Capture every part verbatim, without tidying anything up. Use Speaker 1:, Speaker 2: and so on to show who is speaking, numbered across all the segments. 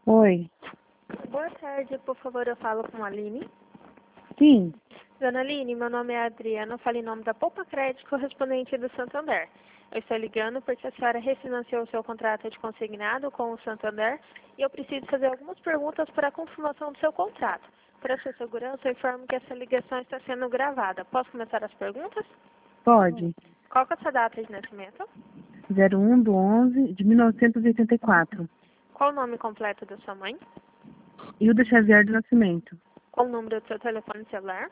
Speaker 1: Oi.
Speaker 2: Boa tarde, por favor, eu falo com a Aline.
Speaker 1: Sim.
Speaker 2: Dona Aline, meu nome é Adriana, eu falo em nome da Poupa Crédito, correspondente do Santander. Eu estou ligando porque a senhora refinanciou o seu contrato de consignado com o Santander e eu preciso fazer algumas perguntas para a confirmação do seu contrato. Para sua segurança, eu informo que essa ligação está sendo gravada. Posso começar as perguntas?
Speaker 1: Pode.
Speaker 2: Qual que é a sua data de nascimento?
Speaker 1: zero um do onze de mil novecentos e oitenta e quatro.
Speaker 2: Qual o nome completo da sua mãe?
Speaker 1: Hilda Xavier do Nascimento.
Speaker 2: Qual o número do seu telefone celular?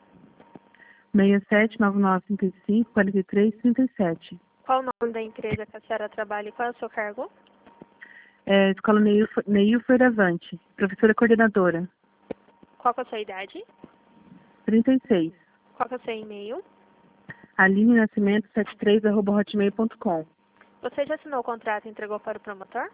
Speaker 1: seis sete nove nove cinco cinco quatro três três sete.
Speaker 2: Qual o nome da empresa que a senhora trabalha e qual é o seu cargo?
Speaker 1: É, Escola Neil, Neil Feiravante. Professora coordenadora.
Speaker 2: Qual que é a sua idade?
Speaker 1: trinta e seis.
Speaker 2: Qual que é o seu e-mail?
Speaker 1: Aline Nascimento setenta e três arroba hotmail ponto com.
Speaker 2: Você já assinou o contrato e entregou para o promotor?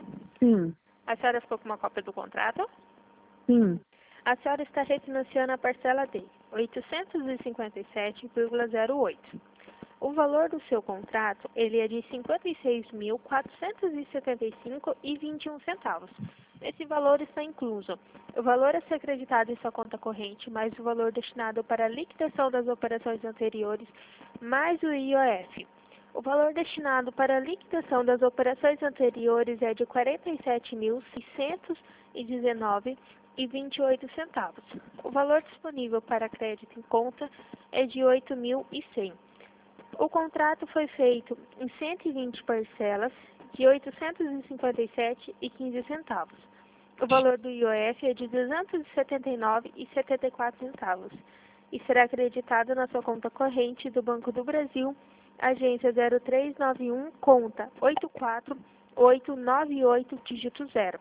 Speaker 1: Sim.
Speaker 2: A senhora ficou com uma cópia do contrato?
Speaker 1: Sim.
Speaker 2: A senhora está refinanciando a parcela D, oitocentos e cinquenta e sete vírgula zero oito. O valor do seu contrato, ele é de cinquenta e seis mil, quatrocentos e setenta e cinco reais e vinte e um centavos. Esse valor está incluso o valor a ser acreditado em sua conta corrente, mais o valor destinado para a liquidação das operações anteriores, mais o I O F. O valor destinado para a liquidação das operações anteriores é de quarenta e sete mil, seiscentos e dezenove reais e vinte e oito centavos. O valor disponível para crédito em conta é de oito mil e cem. O contrato foi feito em cento e vinte parcelas de oitocentos e cinquenta e sete reais e quinze centavos. O valor do I O F é de duzentos e setenta e nove reais e setenta e quatro centavos e será acreditado na sua conta corrente do Banco do Brasil, agência zero três nove um, conta oito quatro oito nove oito, dígito zero.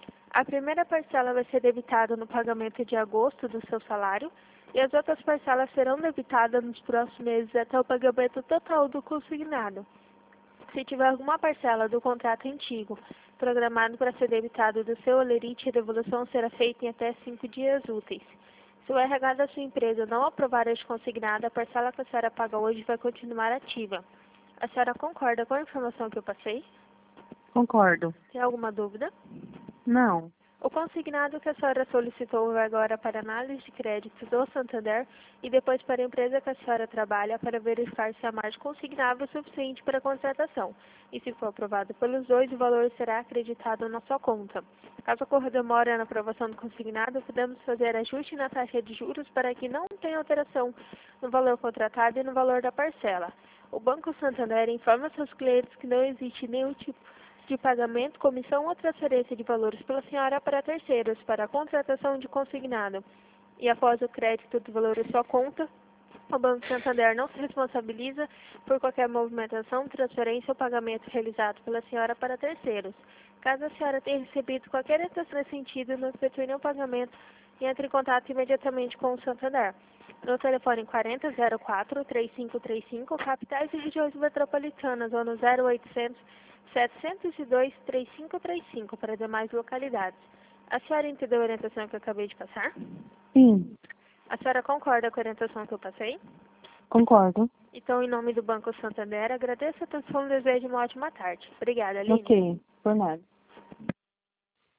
Speaker 2: A primeira parcela vai ser debitada no pagamento de agosto do seu salário e as outras parcelas serão debitadas nos próximos meses até o pagamento total do consignado. Se tiver alguma parcela do contrato antigo programado para ser debitado do seu holerite, a devolução será feita em até cinco dias úteis. Se o R H da sua empresa não aprovar este consignado, a parcela que a senhora paga hoje vai continuar ativa. A senhora concorda com a informação que eu passei?
Speaker 1: Concordo.
Speaker 2: Tem alguma dúvida?
Speaker 1: Não.
Speaker 2: O consignado que a senhora solicitou vai agora para análise de crédito do Santander e depois para a empresa que a senhora trabalha para verificar se a margem consignável é suficiente para a contratação. E se for aprovado pelos dois, o valor será acreditado na sua conta. Caso ocorra demora na aprovação do consignado, podemos fazer ajuste na taxa de juros para que não tenha alteração no valor contratado e no valor da parcela. O Banco Santander informa seus clientes que não existe nenhum tipo de pagamento, comissão ou transferência de valores pela senhora para terceiros para a contratação de consignado. E após o crédito do valor em sua conta, o Banco Santander não se responsabiliza por qualquer movimentação, transferência ou pagamento realizado pela senhora para terceiros. Caso a senhora tenha recebido qualquer intenção nesse sentido, não efetue nenhum pagamento e entre em contato imediatamente com o Santander. No telefone quarenta zero quatro, três cinco três cinco, capitais e regiões metropolitanas, ou no zero oitocentos, setecentos e dois, trinta e cinco trinta e cinco para demais localidades. A senhora entendeu a orientação que eu acabei de passar?
Speaker 1: Sim.
Speaker 2: A senhora concorda com a orientação que eu passei?
Speaker 1: Concordo.
Speaker 2: Então, em nome do Banco Santander, agradeço a atenção e desejo uma ótima tarde. Obrigada, Aline.
Speaker 1: Ok. Por nada.